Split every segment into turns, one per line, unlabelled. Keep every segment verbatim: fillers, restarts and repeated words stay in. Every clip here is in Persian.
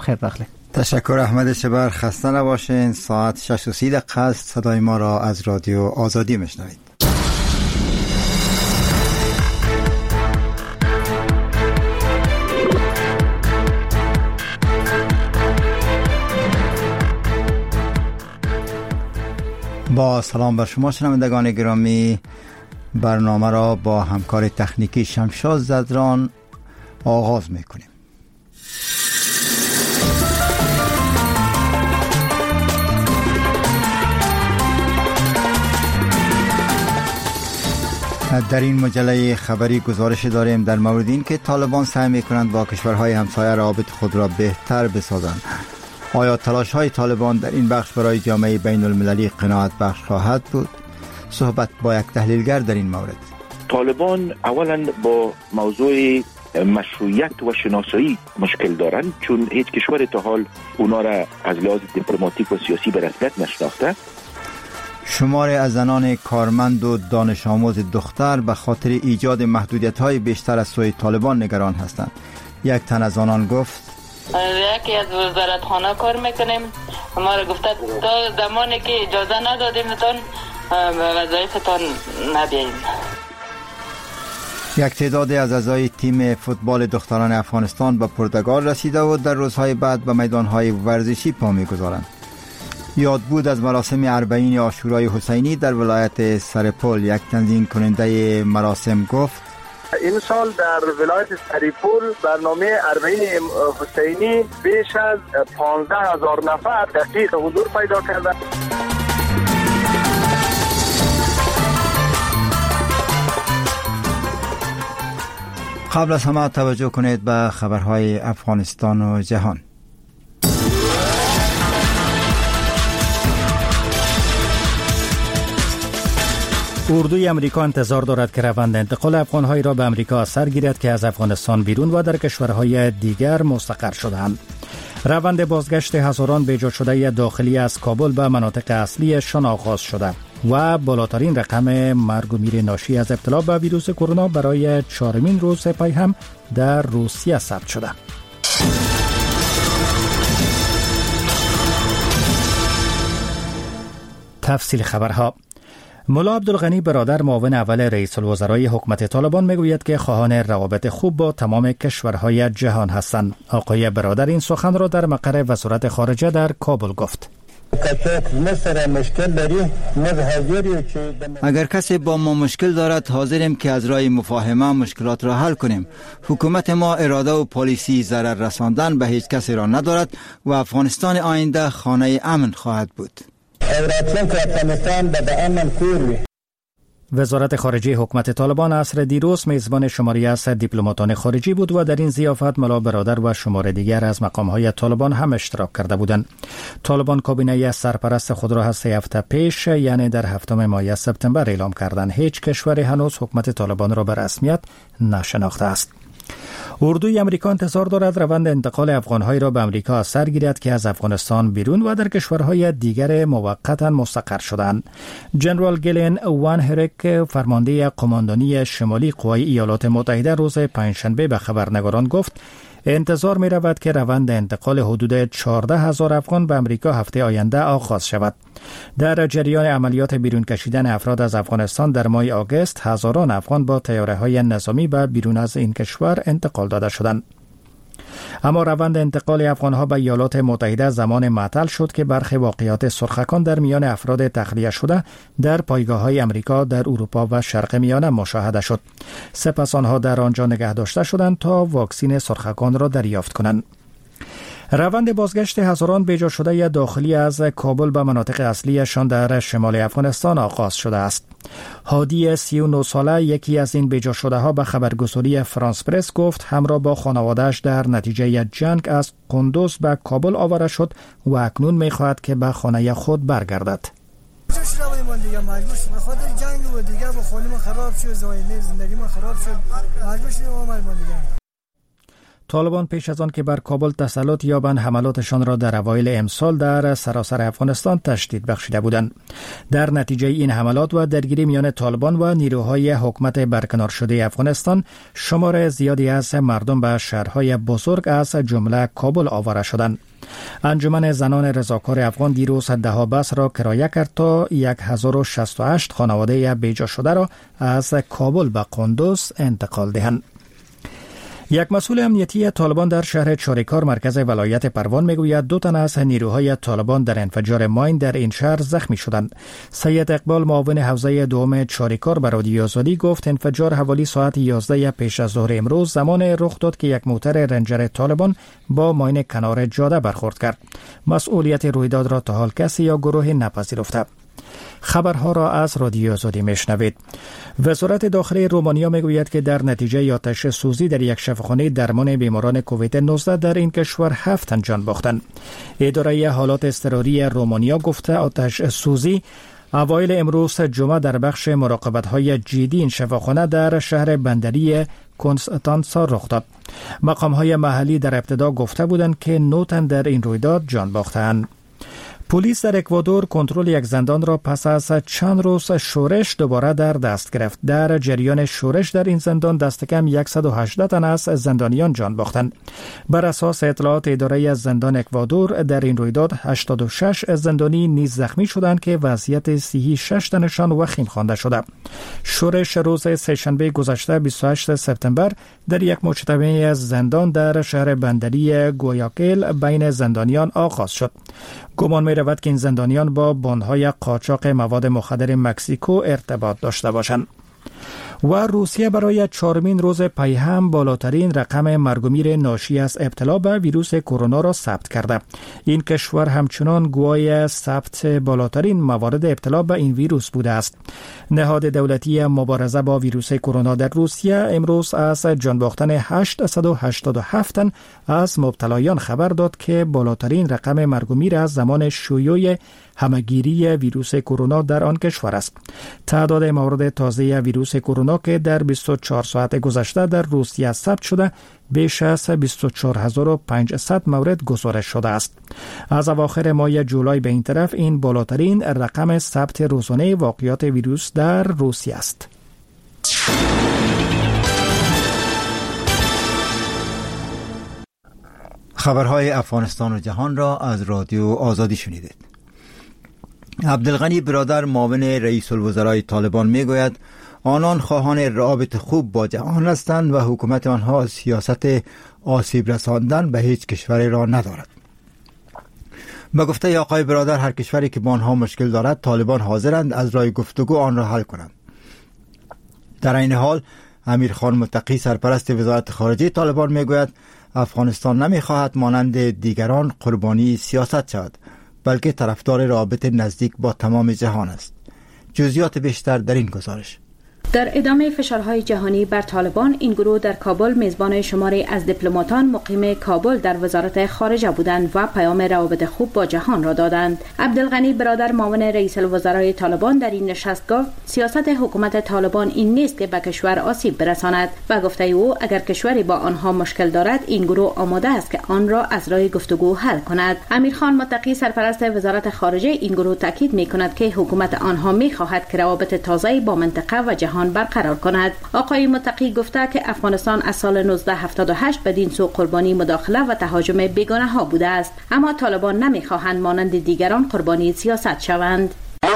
بخیر داخلی.
تشکر احمد شبر، خسته نباشین. ساعت شش و سی دقیقه است. صدای ما را از رادیو آزادی میشنوید. با سلام بر شما شنوندگان گرامی، برنامه را با همکار تکنیکی شمشاد زدران آغاز میکنیم. در این مجله خبری گزارش داریم در مورد این که طالبان سعی میکنند با کشورهای همسایه روابط خود را بهتر بسازند. آیا تلاش های طالبان در این بخش برای جامعه بین المللی قناعت بخش خواهد بود؟ صحبت با یک تحلیلگر در این مورد.
طالبان اولا با موضوع مشروعیت و شناسایی مشکل دارند، چون هیچ کشور تا حال اونا را از لحاظ دیپلماتیک و سیاسی به رسمیت نشناخته.
شماری از زنان کارمند و دانش آموز دختر به خاطر ایجاد محدودیت‌های بیشتر از سوی طالبان نگران هستند. یک تن از آنان گفت:
یکی از وزارتخانه کار میکنیم، ما را گفته تا زمانی که اجازه ندادیمتان به وظایفتان نبیاییم.
یک تعدادی از اعضای تیم فوتبال دختران افغانستان به پرتغال رسیده و در روزهای بعد به میدانهای ورزشی پا میگذارند. یاد بود از مراسم اربعین عاشورای حسینی در ولایت سرپل. یک تنظیم کننده مراسم گفت:
این سال در ولایت سرپل برنامه اربعین حسینی بیش از پانزده هزار نفر دقیق حضور پیدا کرده.
قبل از همه توجه کنید به خبرهای افغانستان و جهان.
اردوی امریکا انتظار دارد که روند انتقال افغان‌هایی را به امریکا اثر گیرد که از افغانستان بیرون و در کشورهای دیگر مستقر شده‌اند. روند بازگشت هزاران بیجا شده داخلی از کابل به مناطق اصلیشان آغاز شده و بالاترین رقم مرگ و میر ناشی از ابتلا به ویروس کرونا برای چهارمین روز پی هم در روسیه ثبت شده. تفصیل خبرها. ملا عبدالغنی برادر معاون اول رئیس الوزرای حکومت طالبان میگوید که خواهان روابط خوب با تمام کشورهای جهان هستند. آقای برادر این سخن را در مقر وزارت خارجه در کابل گفت.
اگر کسی با ما مشکل دارد حاضریم که از راه مفاهمه مشکلات را حل کنیم. حکومت ما اراده و پالیسی ضرر رساندن به هیچ کسی را ندارد و افغانستان آینده خانه امن خواهد بود.
وزارت خارجه حکومت طالبان عصر دیروز میزبان شماری از دیپلماتان خارجی بود و در این ضیافت ملا برادر و شمار دیگر از مقامهای طالبان هم اشتراک کرده بودند. طالبان کابینه سرپرست خود را سه هفته پیش یعنی در هفتم ماه سپتامبر اعلام کردند. هیچ کشوری هنوز حکومت طالبان را به رسمیت نشناخته است. اردوی امریکا انتظار دارد روند انتقال افغان‌هایی را به امریکا اثر گیرد که از افغانستان بیرون و در کشورهای دیگر موقتا مستقر شدند. جنرال گلین وان هرک، فرمانده قماندانی شمالی قوای ایالات متحده، روز پنجشنبه به خبرنگاران گفت انتظار می رود که روند انتقال حدود چهارده هزار افغان به امریکا هفته آینده آغاز شود. در جریان عملیات بیرون کشیدن افراد از افغانستان در ماه آگوست، هزاران افغان با طیاره‌های نظامی به بیرون از این کشور انتقال داده شدند. اما روند انتقال افغان‌ها به ایالات متحده زمان معطل شد که برخی واقعات سرخکان در میان افراد تخلیه شده در پایگاه‌های امریکا در اروپا و شرق میانه مشاهده شد. سپس آنها در آنجا نگه داشته شدند تا واکسن سرخکان را دریافت کنند. روند بازگشت هزاران بیجا شده داخلی از کابل به مناطق اصلیشان در شمال افغانستان آغاز شده است. هادی سی و نه ساله، یکی از این بیجا شده ها، به خبرگزاری فرانس پرس گفت همراه با خانواده‌اش در نتیجه جنگ از قندوز به کابل آورده شد و اکنون می‌خواهد که به خانه خود برگردد. طالبان پیش از آن که بر کابل تسلط یابند حملاتشان را در اوایل امسال در سراسر افغانستان تشدید بخشیده بودند. در نتیجه این حملات و درگیری میان طالبان و نیروهای حکومت برکنار شده افغانستان، شمار زیادی از مردم به شهرهای بزرگ از جمله کابل آواره شدند. انجمن زنان رضاکار افغان دیروز ده بس را کرایه کرد تا هزار و شصت و هشت خانواده بیجا شده را از کابل به قندوز انتقال دهند. یک مسئول امنیتی طالبان در شهر چاریکار مرکز ولایت پروان میگوید دو تن از نیروهای طالبان در انفجار ماین در این شهر زخمی شدند. سید اقبال معاون حوزه دوم چاریکار به رادیو آزادی گفت انفجار حوالی ساعت یازده پیش از ظهر امروز زمان رخ داد که یک موتر رنجر طالبان با ماین کنار جاده برخورد کرد. مسئولیت رویداد را تا حال کسی یا گروهی نپذیرفته. خبرها را از رادیو آزادی میشنوید. وزارت داخلی رومانیا میگوید که در نتیجه آتش سوزی در یک شفاخانه درمان بیماران کووید نوزده در این کشور هفت تن جان باختند. اداره حالات اضطراری رومانیا گفته آتش سوزی اوایل امروز جمعه در بخش مراقبت‌های جدی این شفاخانه در شهر بندری کنستانسا رخ داد. مقام‌های محلی در ابتدا گفته بودند که نه تن در این رویداد جان باختند. پلیس در اکوادور کنترل یک زندان را پس از چند روز شورش دوباره در دست گرفت. در جریان شورش در این زندان دست کم صد و هجده تن از زندانیان جان باختند. بر اساس اطلاعات اداره زندان اکوادور در این رویداد هشتاد و شش زندانی نیز زخمی شدند که وضعیت صحی شش تنشان وخیم خوانده شده. شورش روز سه‌شنبه گذشته بیست و هشتم سپتامبر در یک مجتمع زندان در شهر بندری گویاکل بین زندانیان آغاز شد. گمان می رود که این زندانیان با بانهای قاچاق مواد مخدر مکزیکو ارتباط داشته باشند. و روسیه برای چهارمین روز پی هم بالاترین رقم مرگ و میر ناشی از ابتلا به ویروس کرونا را ثبت کرده. این کشور همچنان گواه ثبت بالاترین موارد ابتلا به این ویروس بوده است. نهاد دولتی مبارزه با ویروس کرونا در روسیه امروز از جان باختن هشتصد و هشتاد و هفت تن از مبتلایان خبر داد که بالاترین رقم مرگ و میر از زمان شیوع همهگیری ویروس کرونا در آن کشور است. تعداد موارد تازه ویروس کرونا که در بیست و چهار ساعت گذشته در روسیه ثبت شده بیش از بیست و چهار هزار و پانصد مورد گزارش شده است. از اواخر ماه جولای به این طرف این بالاترین رقم ثبت روزانه واقعات ویروس در روسیه است.
خبرهای افغانستان و جهان را از رادیو آزادی شنیدید. عبدالغنی برادر معاون رئیس الوزرای طالبان میگوید آنان خواهان رابط خوب با جهان هستند و حکومت آنها سیاست آسیب رساندن به هیچ کشوری را ندارد. به گفته آقای برادر هر کشوری که با آنها مشکل دارد طالبان حاضرند از راه گفتگو آن را حل کنند. در این حال امیر خان متقی سرپرست وزارت خارجه طالبان میگوید افغانستان نمیخواهد مانند دیگران قربانی سیاست شود، بلکه طرفدار رابط نزدیک با تمام جهان است. جزئیات بیشتر در این گزارش.
در ادامه فشارهای جهانی بر طالبان، این گروه در کابل میزبان شماری از دیپلماتان مقیم کابل در وزارت خارجه بودند و پیام روابط خوب با جهان را دادند. عبدالغنی برادر معاون رئیس الوزرای طالبان در این نشست گفت سیاست حکومت طالبان این نیست که به کشور آسیب برساند و گفته او اگر کشوری با آنها مشکل دارد این گروه آماده است که آن را از راه گفتگو حل کند. امیر خان متقی سرپرست وزارت خارجه این گروه تاکید می‌کند که حکومت آنها می‌خواهد که روابط تازه با منطقه و جهان برقرار کند. آقای متقی گفته که افغانستان از سال نوزده هفتاد و هشت بدین سو قربانی مداخله و تهاجم بیگانه ها بوده است، اما طالبان نمیخواهند مانند دیگران قربانی سیاست شوند.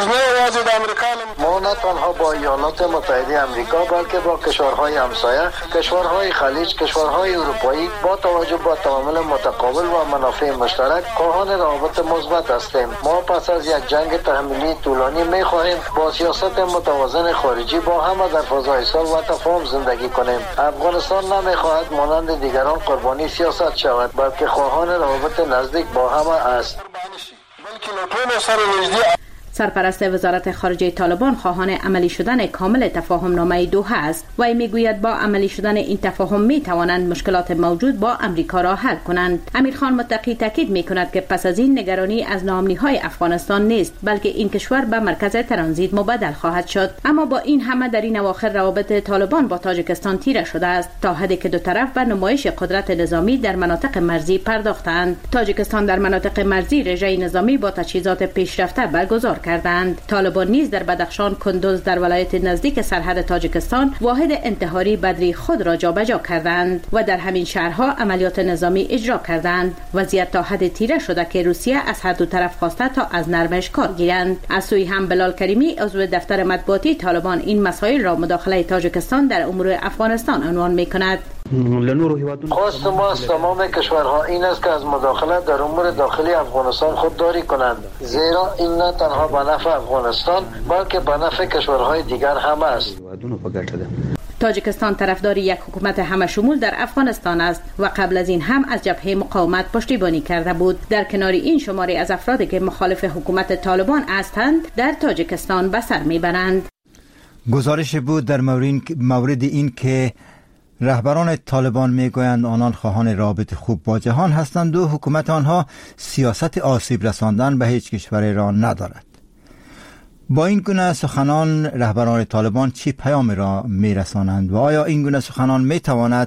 ما نه تنها با ایالات متحده آمریکا بلکه با کشورهای همسایه، کشورهای خلیج، کشورهای اروپایی با توجه به تعامل متقابل و منافع مشترک خواهان روابط مثبت هستیم. ما پس از یک جنگ تحمیلی طولانی می‌خواهیم با سیاست متوازن خارجی با همه در فضای صلح و تفاهم زندگی کنیم. افغانستان نمی‌خواهد مانند دیگران قربانی سیاست شود، بلکه خواهان روابط نزدیک با همه است.
سرپرست وزارت خارجه طالبان خواهان عملی شدن کامل تفاهم نامه دوحه است و میگوید با عملی شدن این تفاهم می توانند مشکلات موجود با امریکا را حل کنند. امیرخان متقی تاکید می کند که پس از این نگرانی از ناامنی های افغانستان نیست، بلکه این کشور به مرکز ترانزیت مبدل خواهد شد. اما با این همه در این اواخر روابط طالبان با تاجیکستان تیره شده است تا حدی که دو طرف به نمایش قدرت نظامی در مناطق مرزی پرداختند. تاجیکستان در مناطق مرزی رژه نظامی با تجهیزات پیشرفته برگزار کردند. طالبان نیز در بدخشان، کندوز در ولایت نزدیک سرحد تاجیکستان واحد انتحاری بدری خود را جابجا کردند و در همین شهرها عملیات نظامی اجرا کردند. وضعیت تا حد تیره شده که روسیه از هر دو طرف خواسته تا از نرمش کار گیرند. از سوی هم بلال کریمی عضو دفتر مطبوعاتی طالبان این مسائل را مداخله تاجیکستان در امور افغانستان عنوان می‌کند.
خواست ما از تمام کشورها این است که از مداخله در امور داخلی افغانستان خودداری کنند، زیرا این نه تنها به نفع افغانستان بلکه به نفع کشورهای دیگر هم است.
تاجیکستان طرفدار یک حکومت همه شمول در افغانستان است و قبل از این هم از جبهه مقاومت پشتیبانی کرده بود. در کنار این شماری از افرادی که مخالف حکومت طالبان هستند در تاجیکستان به سر میبرند.
گزارش بود در مورد این که رهبران طالبان میگویند آنان خواهان رابطه خوب با جهان هستند و حکومت آنها سیاست آسیب رساندن به هیچ کشور را ندارد. با این گونه سخنان رهبران طالبان چی پیام را میرسانند و آیا این گونه سخنان میتواند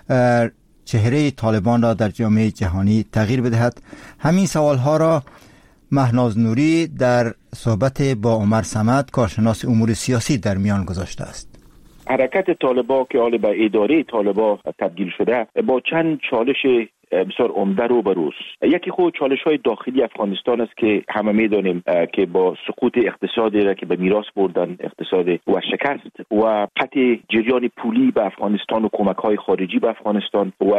چهره طالبان را در جامعه جهانی تغییر بدهد؟ همین سوالها را مهناز نوری در صحبت با عمر صمد کارشناس امور سیاسی در میان گذاشته است.
حرکت طالبا که حالا به اداره طالبا تبدیل شده با چند چالش بسیار عمده رو بروست. یکی خود چالش های داخلی افغانستان است که همه میدانیم که با سقوط اقتصادی را که به میراث بردن، اقتصاد و شکست و قطع جریان پولی به افغانستان و کمک های خارجی به افغانستان و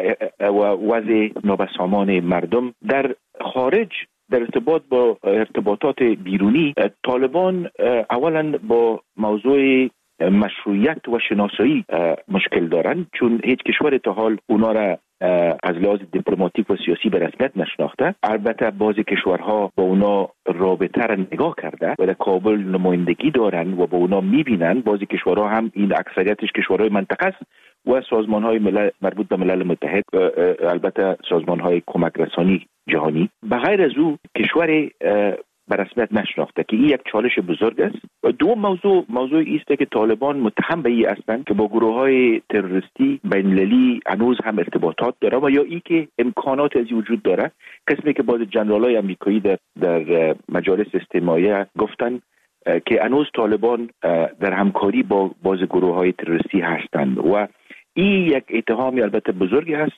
و وضع نابسامان مردم در خارج. در ارتباط با ارتباطات بیرونی طالبان اولا با موضوع مشروعیت و شناسایی مشکل دارند، چون هیچ کشور تا حال اونا را از لحاظ دیپلماتیک و سیاسی به رسمیت نشناخته. البته بعضی کشورها با اونا رابطه را نگاه کرده و در کابل نمایندگی دارن و با اونا میبینن. بعضی کشورها هم این اکثریتش کشورهای منطقه است و سازمانهای ملل مربوط به ملل متحد، البته سازمانهای کمک رسانی جهانی. بغیر از او کشور به رسمیت نشناخته که این یک چالش بزرگ است. و دوم موضوع موضوع است که طالبان متهم به این هستند که با گروه‌های تروریستی بین‌المللی هنوز هم ارتباطات داره و یا ای که امکانات از وجود داره. قسمی که بعض جنرال‌های آمریکایی در در مجالس استماعی گفتن که هنوز طالبان در همکاری با بعض گروه‌های تروریستی هستند و این یک اتهامی البته بزرگی است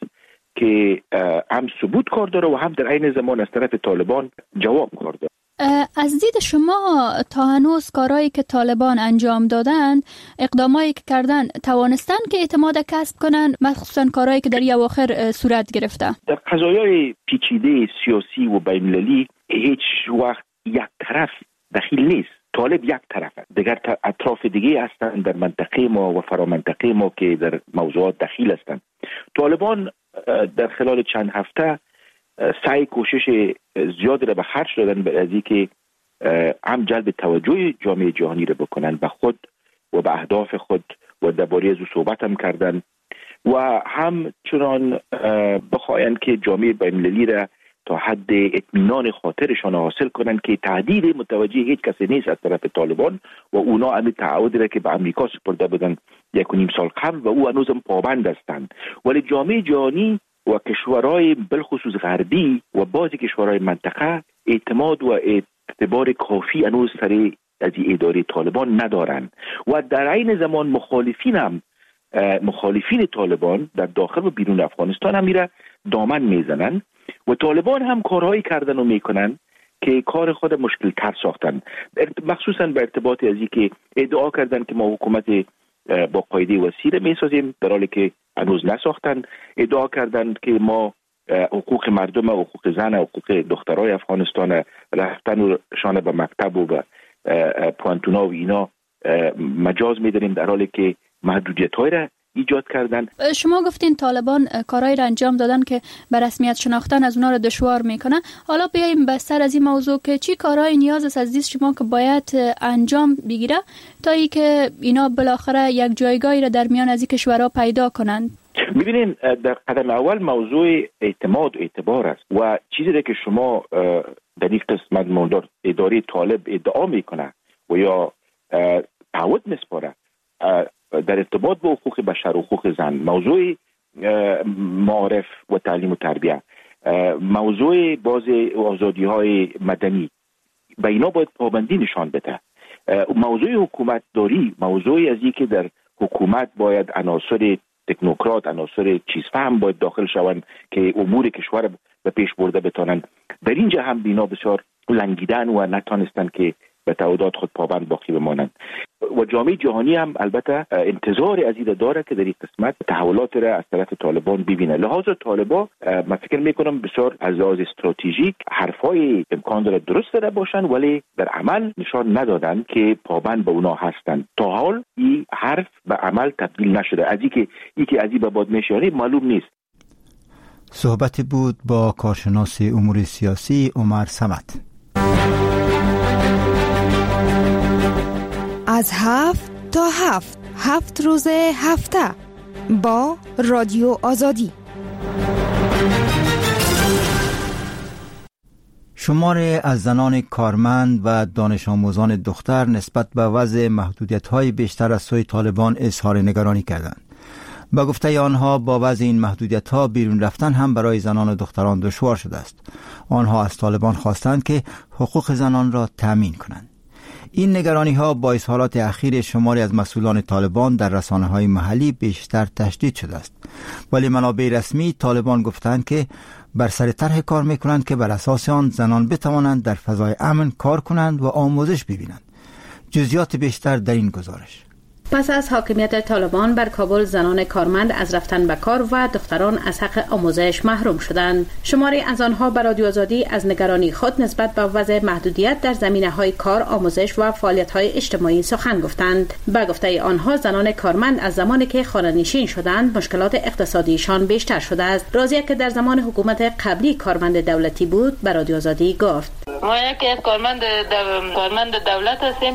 که هم ثبوت کار داره و هم در عین زمان از طرف طالبان جواب کار داره.
از دید شما تا هنوز کارهایی که طالبان انجام دادند، اقدامایی که کردن، توانستن که اعتماد کسب کنن، مخصوصا کارهایی که در این اواخر صورت گرفته؟ در
قضایای پیچیده سیاسی و بین‌المللی هیچ وقت یک طرف دخیل نیست. طالب یک طرف است، دیگر اطراف دیگه هستند در منطقه ما و فرامنطقه ما که در موضوعات دخیل هستند. طالبان در خلال چند هفته سعی کوشش زیاد را به خرج دادن به ازی که هم جلب توجه جامعه جهانی را بکنن به خود و به اهداف خود و درباره از او صحبت هم کردن و هم چنان بخواین که جامعه بین‌المللی را تا حد اطمینان خاطرشان حاصل کنند که تهدید متوجه هیچ کسی نیست از طرف طالبان و اونا همین تعهدی را که به امریکا سپرده بودن یک و نیم سال قبل و او هنوز هم پابند هستند. ولی جامعه جهانی و کشورهای بالخصوص غربی و بعضی کشورهای منطقه اعتماد و اعتبار کافی هنوز سر از اداره طالبان ندارند و در عین زمان مخالفین هم مخالفین طالبان در داخل و بیرون افغانستان هم میره دامن میزنن و طالبان هم کارهایی کردن و میکنن که کار خود مشکل تر ساختن، مخصوصا به ارتباط از که ادعا کردن که ما حکومت با قاعده وسیع میسازیم در حالی که هنوز نساختن. ادعا کردند که ما حقوق مردم و حقوق زن و حقوق دخترای افغانستان رفتن شان به مکتب و به پوانتونا و اینا مجاز میداریم در حالی که محدودیت های را ایجاد کردن.
شما گفتین طالبان کارهای را انجام دادن که به رسمیت شناختن از اونا را دشوار میکنه. حالا بیایم بستر از این موضوع که چی کارهای نیاز است از دید شما که باید انجام بگیره تا ای که اینا بالاخره یک جایگاهی را در میان از این کشورها پیدا کنند؟
ببینین، در قدم اول موضوع اعتماد و اعتبار است و چیزی که شما در این قسمت موضوع اداره طالب ادعا میکنه و یا تعهد میسپاره در ارتباط با حقوق بشر و حقوق زن، موضوع معارف و تعلیم و تربیه، موضوع باز آزادی های مدنی، به اینا باید پابندی نشان بده. موضوع حکومت داری، موضوعی از این که در حکومت باید عناصر تکنوکرات، عناصر چیزفهم باید داخل شوند که امور کشور به پیش برده بتانند. در اینجا هم بینا بسیار لنگیدن و نتانستن که به تعهدات خود پابند باقی بمانند. و جامعه جهانی هم البته انتظار از این داره که در این قسمت تحولات را از طرف طالبان ببینه. لحاظ طالبان من فکر میکنم بسیار از لحاظ استراتژیک حرفای امکان داره درست داره باشن، ولی در عمل نشان ندادن که پابند به اونا هستند. تا حال این حرف به عمل تبدیل نشده. از اینکه یکی از این به باد میشاره معلوم نیست.
صحبت بود با کارشناس امور سیاسی عمر صمد.
از هفت تا هفت هفت روز هفته با رادیو آزادی.
شمار از زنان کارمند و دانش آموزان دختر نسبت به وضع محدودیت‌های بیشتر از سوی طالبان اظهار نگرانی کردند. با گفته آنها با وضع این محدودیت‌ها بیرون رفتن هم برای زنان و دختران دشوار شده است. آنها از طالبان خواستند که حقوق زنان را تأمین کنند. این نگرانی ها با اظهارات اخیر شماری از مسئولان طالبان در رسانه های محلی بیشتر تشدید شده است. ولی منابع رسمی طالبان گفتند که بر سر طرح کار میکنند که بر اساس آن زنان بتوانند در فضای امن کار کنند و آموزش ببینند. جزئیات بیشتر در این گزارش.
پس از حاکمیت طالبان بر کابل، زنان کارمند از رفتن به کار و دختران از حق آموزش محروم شدند. شماری از آنها بر رادیو آزادی از نگرانی خود نسبت به وضع محدودیت در زمینه‌های کار، آموزش و فعالیت‌های اجتماعی سخن گفتند. به گفته آنها زنان کارمند از زمانی که خانه‌نشین شدند مشکلات اقتصادیشان بیشتر شده است. راضیه که در زمان حکومت قبلی کارمند دولتی بود بر رادیو آزادی گفت:
ما یکی از کارمند دو... کارمند دولت هستیم،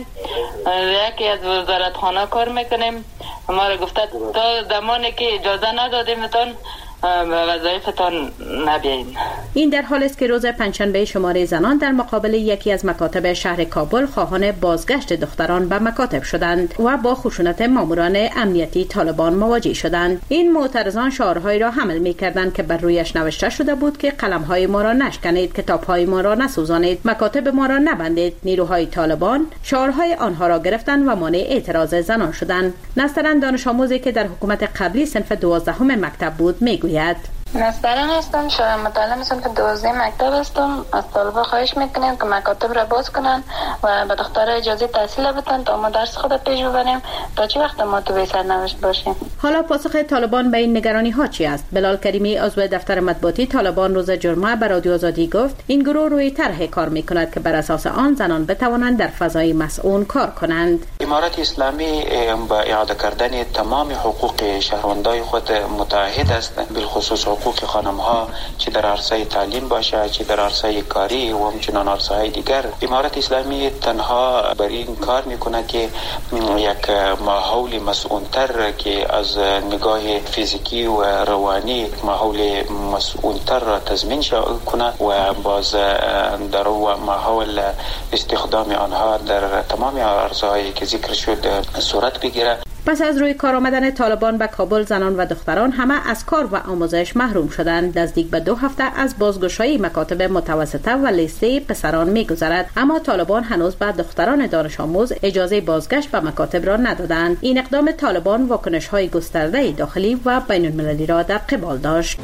یکی از وزارتخانه کار میکنیم. ما را گفته تا زمانی که اجازه ندادیمتان وظایفتان نبیایید.
این در حال است که روز پنجشنبه شماره زنان در مقابل یکی از مکاتب شهر کابل خواهان بازگشت دختران به مکاتب شدند و با خشونت ماموران امنیتی طالبان مواجه شدند. این معترضان شعارهایی را حمل می‌کردند که بر رویش نوشته شده بود که قلم‌های ما را نشکنید، کتاب‌های ما را نسوزانید، مکاتب ما را نبندید. نیروهای طالبان شعارهای آنها را گرفتند و مانع اعتراض زنان شدند. نسترن دانش آموزی که در حکومت قبلی صنف دوازدهم مکتب بود میگوید:
نسترن هستم، شاید متعلم هستم که دوازده مکتب هستم. از طالبا خواهش میکنیم که مکاتب را باز کنن و به دختر اجازه تحصیل بدن تا ما درس خود پیش ببریم تا چه وقت ما تو به سرنوشت باشیم.
حالا پاسخ طالبان به این نگرانی ها چی است؟ بلال کریمی عضو دفتر مطبوعاتی طالبان روز جمعه به رادیو آزادی گفت این گروه روی طرح کار میکند که بر اساس آن زنان بتوانند در فضای مسئول کار کنند.
امارت اسلامی با اعاده کردن تمام حقوق شهروندان خود متعهد است، بالخصوص حقوق خانم ها، چه در عرصه تعلیم باشه چه در عرصه کاری و همچنان عرصه های دیگر. امارت اسلامی تنها بر این کار میکنه که یک ماحول مسئول‌تر که از نگاه فیزیکی و روانی ماحول مسئول‌تر را تضمین کنه و باز در ماحول استخدام آنها در تمام عرصه هایی که ذکر شد صورت بگیره.
پس از روی کار آمدن طالبان به کابل، زنان و دختران همه از کار و آموزش محروم شدند. نزدیک به دو هفته از بازگشایی مکاتب متوسطه و لیسه پسران می‌گذرد، اما طالبان هنوز به دختران دانش آموز اجازه بازگشت به مکاتب را ندادند. این اقدام طالبان واکنش‌های گسترده داخلی و بین المللی را در قبال داشت.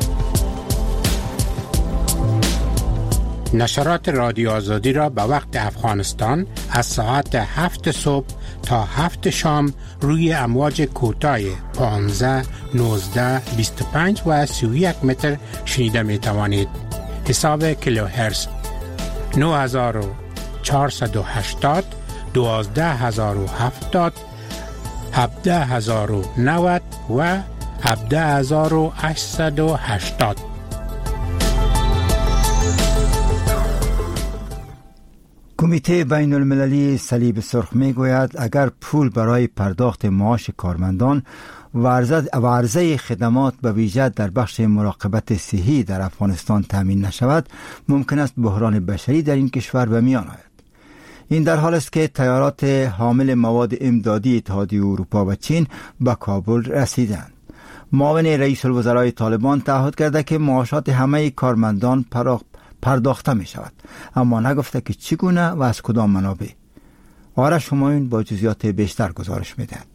نشرات رادیو آزادی را به وقت افغانستان از ساعت هفت صبح تا هفت شام روی امواج کوتاه پانزده، نوزده، بیست و پنج و سی و یک متر شنیده می توانید. حساب کیلوهرتز نه هزار و چهارصد و هشتاد، دوازده هزار و هفتاد هفده هزار و نود و هفده هزار و هشتصد و هشتاد.
کمیته بین المللی صلیب سرخ می گوید اگر پول برای پرداخت معاش کارمندان و عرضه خدمات به ویژه در بخش مراقبت صحی در افغانستان تامین نشود، ممکن است بحران بشری در این کشور به میان آید. این در حال است که طیارات حامل مواد امدادی اتحادیه اروپا و چین به کابل رسیدند. معاون رئیس الوزرای طالبان تعهد کرده که معاشات همه کارمندان پرداخته می شود، اما نگفته که چگونه و از کدام منابع. آرش همایون با جزئیات بیشتر گزارش می دهد.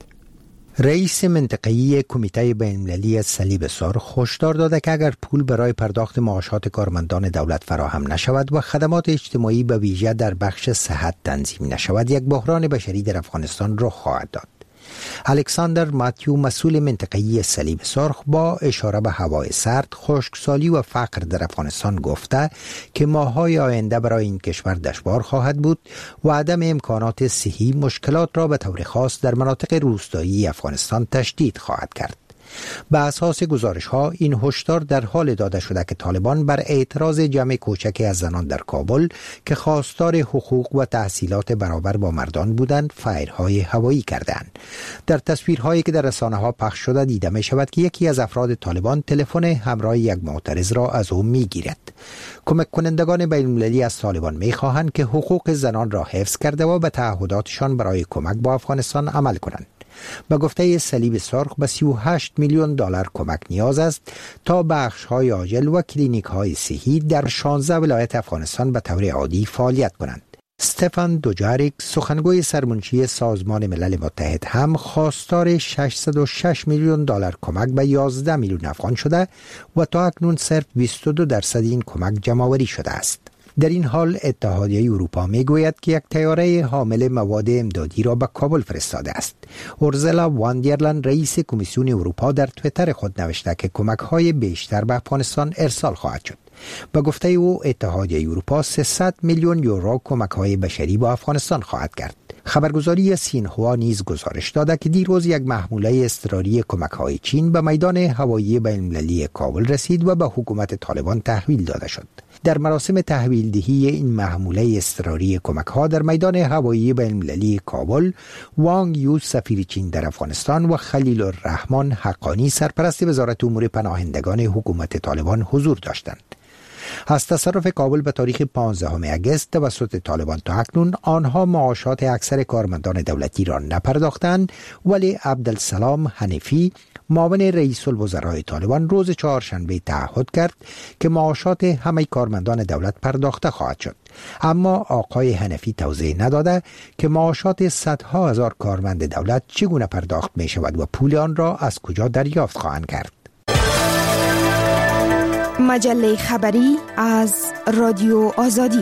رئیس منطقه‌ای کمیته بین‌المللی صلیب سرخ هشدار داده که اگر پول برای پرداخت معاشات کارمندان دولت فراهم نشود و خدمات اجتماعی به ویژه در بخش صحت تنظیم نشود، یک بحران بشری در افغانستان رخ خواهد داد. الکساندر ماتیو، مسئول منطقه‌ای صلیب سرخ، با اشاره به هوای سرد، خشکسالی و فقر در افغانستان گفته که ماه‌های آینده برای این کشور دشوار خواهد بود و عدم امکانات صحی مشکلات را به طور خاص در مناطق روستایی افغانستان تشدید خواهد کرد. به اساس گزارش ها این هشدار در حال داده شده که طالبان بر اعتراض جمع کوچکی از زنان در کابل که خواستار حقوق و تحصیلات برابر با مردان بودند فایرهای هوایی کردند. در تصویرهایی که در رسانه ها پخش شده دیده می شود که یکی از افراد طالبان تلفن همراه یک معترض را از او می گیرد. کمک کنندگان بین المللی از طالبان می خواهند که حقوق زنان را حفظ کرده و به تعهداتشان برای کمک با افغانستان عمل کنند. به گفته صلیب سرخ به سی و هشت میلیون دلار کمک نیاز است تا بخش‌های عاجل و کلینیک‌های صحی در شانزده ولایت افغانستان به طور عادی فعالیت کنند. استفان دوجاریک، سخنگوی سرمنشی سازمان ملل متحد، هم خواستار ششصد و شش میلیون دلار کمک به یازده میلیون افغان شده و تا اکنون صرف بیست و دو درصد این کمک جمع‌آوری شده است. در این حال اتحادیه اروپا می گوید که یک طیاره حامل مواد امدادی را به کابل فرستاده است. اورزلا واندرلند، رئیس کمیسیون اروپا، در توییتر خود نوشته که کمک‌های بیشتر به افغانستان ارسال خواهد شد. به گفته او اتحادیه اروپا سیصد میلیون یورو کمک‌های بشری با افغانستان خواهد کرد. خبرگزاری سینهوا نیز گزارش داده که دیروز یک محموله اضطراری کمک‌های چین به میدان هوایی بین‌المللی کابل رسید و به حکومت طالبان تحویل داده شد. در مراسم تحویل دهی این محموله اضطراری کمک‌ها در میدان هوایی بین‌المللی کابل، وانگ یو، سفیر چین در افغانستان، و خلیل الرحمن حقانی، سرپرست وزارت امور پناهندگان حکومت طالبان حضور داشتند. از تصرف کابل به تاریخ پانزدهم اگست توسط طالبان تا اکنون آنها معاشات اکثر کارمندان دولتی را نپرداختند، ولی عبدالسلام حنفی، معاون رئیس الوزرای طالبان، روز چهارشنبه تعهد کرد که معاشات همه کارمندان دولت پرداخته خواهد شد. اما آقای حنفی توضیح نداده که معاشات صدها هزار کارمند دولت چگونه پرداخت می شود و پول آن را از کجا دریافت خواهند کرد.
مجله خبری از رادیو آزادی.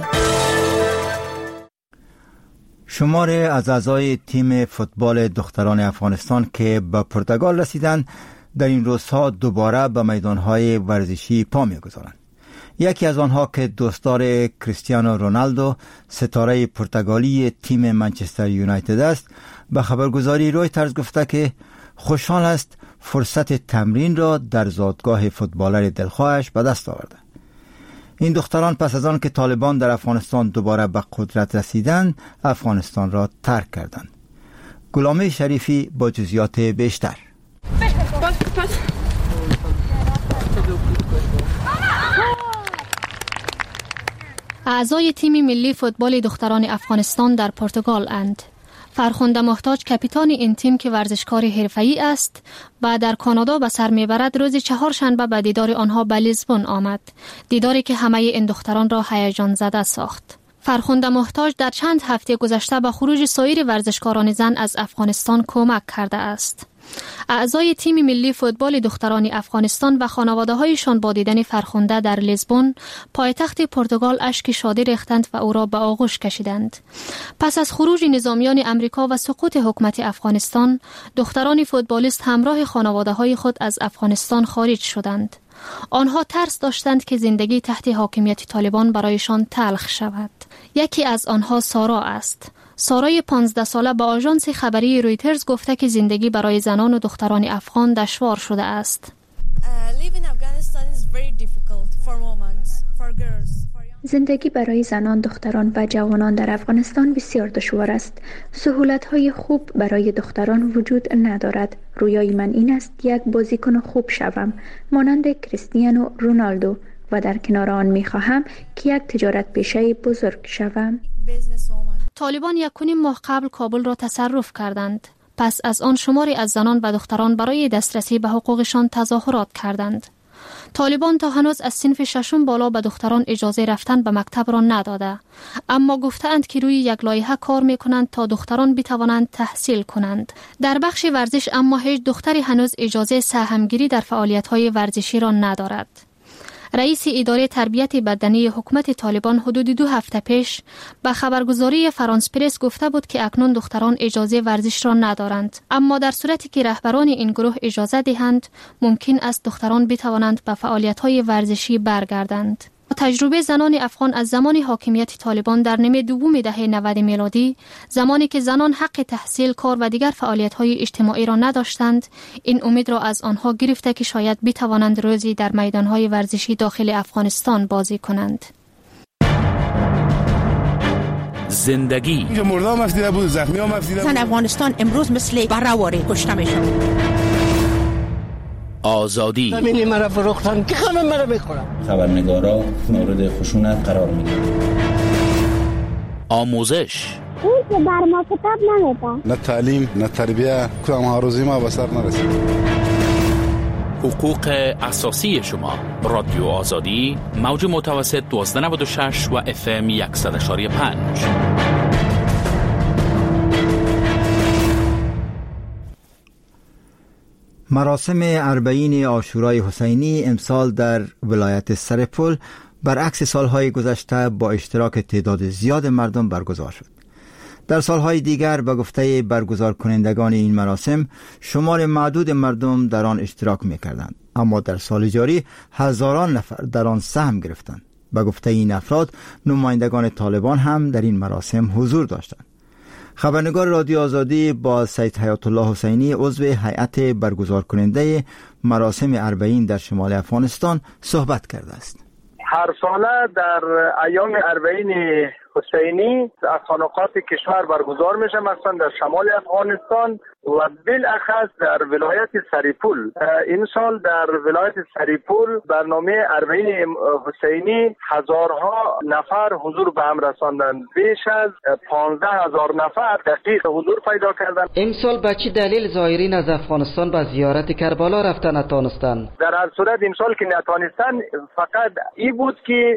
شمار از اعضای تیم فوتبال دختران افغانستان که به پرتغال رسیدند در این روزها دوباره به میدانهای ورزشی پا می‌گذارند. یکی از آنها که دوستدار کریستیانو رونالدو، ستاره پرتغالی تیم منچستر یونایتد است، به خبرگزاری رویترز گفته که خوشحال است فرصت تمرین را در زادگاه فوتبالر دلخواهش به دست آورده. این دختران پس از آن که طالبان در افغانستان دوباره به قدرت رسیدند، افغانستان را ترک کردند. غلامه شریفی با جزئیات بیشتر.
اعضای تیم ملی فوتبال دختران افغانستان در پرتغال اند. فرخنده محتاج، کاپیتان این تیم که ورزشکار حرفه‌ای است و در کانادا به سر میبرد، روز چهارشنبه به دیدار آنها به لیسبون آمد، دیداری که همه این دختران را هیجان زده ساخت. فرخنده محتاج در چند هفته گذشته به خروج سایر ورزشکاران زن از افغانستان کمک کرده است. اعضای تیم ملی فوتبال دختران افغانستان و خانواده‌هایشان با دیدن فرخنده در لیسبون، پایتخت پرتغال، اشک شادی ریختند و او را به آغوش کشیدند. پس از خروج نظامیان امریکا و سقوط حکومت افغانستان، دختران فوتبالیست همراه خانواده‌های خود از افغانستان خارج شدند. آنها ترس داشتند که زندگی تحت حاکمیت طالبان برایشان تلخ شود. یکی از آنها سارا است. سارای پانزده ساله به آژانس خبری رویترز گفته که زندگی برای زنان و دختران افغان دشوار شده است.
زندگی برای زنان، دختران و جوانان در افغانستان بسیار دشوار است. سهولت‌های خوب برای دختران وجود ندارد. رویای من این است یک بازیکن خوب شوم، مانند کریستیانو رونالدو، و در کنار آن می‌خواهم که یک تجارت پیشه بزرگ شوم.
طالبان یک و نیم ماه قبل کابل را تصرف کردند. پس از آن شماری از زنان و دختران برای دسترسی به حقوقشان تظاهرات کردند. طالبان تا هنوز از صنف ششم بالا به دختران اجازه رفتن به مکتب را نداده، اما گفتند که روی یک لایحه کار میکنند تا دختران بتوانند تحصیل کنند. در بخش ورزش اما هیچ دختری هنوز اجازه سهمگیری در فعالیت‌های ورزشی را ندارد. رئیس اداره تربیت بدنی حکومت طالبان حدود دو هفته پیش به خبرگزاری فرانس پرس گفته بود که اکنون دختران اجازه ورزش را ندارند، اما در صورتی که رهبران این گروه اجازه دهند ممکن است دختران بتوانند به فعالیت‌های ورزشی برگردند. تجربه زنان افغان از زمان حاکمیت طالبان در نیمه دوم دهه نود میلادی، زمانی که زنان حق تحصیل، کار و دیگر فعالیت‌های اجتماعی را نداشتند، این امید را از آنها گرفته که شاید بتوانند روزی در میدان‌های ورزشی داخل افغانستان بازی کنند.
زندگی
مردم مفیده بود، زخمی ها مفیده بود.
زن افغانستان امروز مثل برهواری کشته میشن.
آزادی
زمینی مرا فروختن که همه مرا میخورن.
خبرنگارا مورد خشونت قرار میگیرن.
آموزش
اون که بر ما کتاب نمیده.
نه تعلیم نه تربیه، کدام ها روزی ما به سر نرسید.
حقوق اساسی شما. رادیو آزادی، موج متوسط دوازده نود و شش و اف ام صد و یک و پنج.
مراسم اربعین عاشورای حسینی امسال در ولایت سرپل برعکس سالهای گذشته با اشتراک تعداد زیاد مردم برگزار شد. در سالهای دیگر به گفته برگزار کنندگان این مراسم شمار معدود مردم در آن اشتراک می‌کردند، اما در سال جاری هزاران نفر در آن سهم گرفتند. به گفته این افراد نمایندگان طالبان هم در این مراسم حضور داشتند. خبرنگار رادیو آزادی با سید حیات الله حسینی عضو هیئت برگزار کننده مراسم اربعین در شمال افغانستان صحبت کرده است.
هر ساله در ایام اربعین حسینی از خانقات کشور برگزار میشه، مثلا در شمال افغانستان و بالاخص در ولایت سریپول. این سال در ولایت سریپول برنامه اربعین حسینی هزارها نفر حضور به هم رساندند. بیش از پانزده هزار نفر دقیق حضور پیدا کردند.
امسال به چه دلیل زائرین از افغانستان به زیارت کربلا رفتن نتانستند؟
در هر صورت این سال که نتانستن فقط این بود که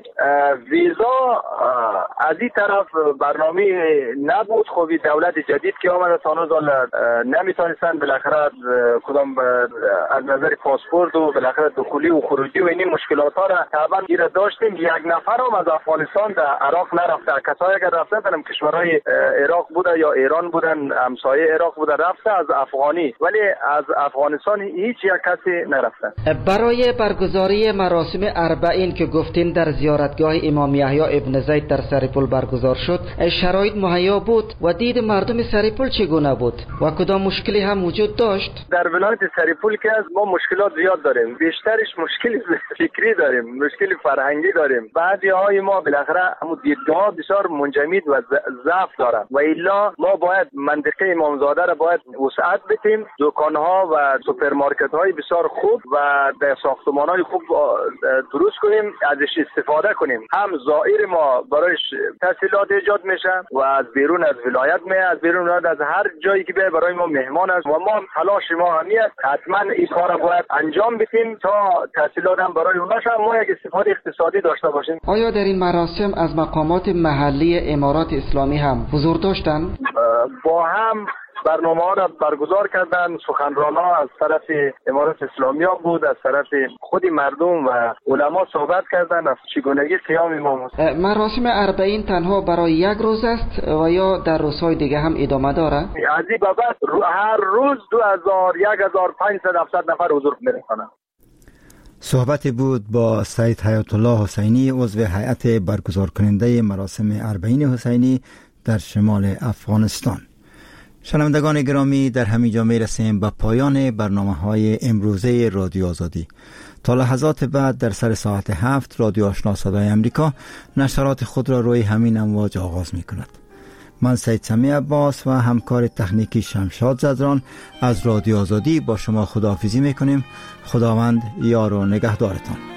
ویزا از این طرف برنامه نبود. خوبی دولت جدید که آمده تانوز نمیتونستن بالاخره کدام از نظر پاسپورت و بالاخره دخولی و خروجی و این مشکلات ها را طبعا گیر داشتیم. یک نفر هم از افغانستان در عراق نرفته. کسایی اگر رفتن در کشورهای عراق بوده یا ایران بودن، همسایه عراق بوده رفته از افغانی، ولی از افغانستان هیچ یک کسی نرفته.
برای برگزاری مراسم اربعین که گفتین در زیارتگاه امام یحیی ابن زید در سریپول برگزار شد، شرایط مهیا بود و دید مردم سریپول چگونه بود و کدام مشکلی هم وجود داشت؟
در ولایت سریپول که از ما مشکلات زیاد داریم، بیشترش مشکل فکری داریم، مشکل فرهنگی داریم. بعضی های ما بالاخره همو دیدگاه بسیار منجمد و ضعف دارن و الا ما باید منطقه امامزاده را باید وسعت بدیم، دکانها و سوپرمارکت های بسیار خوب و ساختمان های خوب درست کنیم، ازش استفاده کنیم. هم زائر ما برایش تحصیلات ایجاد میشه و از بیرون از ولایت می از بیرون از هر جایی که به برای ما مهمان است و ما تلاش ما همیت حتما این کار باید انجام بدیم تا تحصیلات هم برای اونها شد ما یک استفاده اقتصادی داشته باشیم.
آیا در این مراسم از مقامات محلی امارات اسلامی هم حضور داشتند؟
با هم برنامه ها را برگزار کردن. سخنران ها از طرف امارات اسلامی ها بود، از طرف خود مردم و علما صحبت کردن از چگونگی قیام امام.
مراسم اربعین تنها برای یک روز است و یا در روزهای دیگه هم ادامه داره؟
از این بابت هر روز دو هزار یک هزار پانصد هفتصد نفر حضور می‌رسانند.
صحبتی بود با سید حیات الله حسینی عضو هیئت برگزار کننده مراسم اربعین حسینی در شمال افغانستان. شنوندگان گرامی، در همین جا میرسیم به پایان برنامه های امروزه رادیو آزادی. تا لحظات بعد در سر ساعت هفت رادیو آشنا صدای امریکا نشرات خود را روی همین امواج آغاز می کند. من سید سمی عباس و همکار تکنیکی شمشاد زدران از رادیو آزادی با شما خداحافظی می کنیم. خداوند یار و نگهدارتان.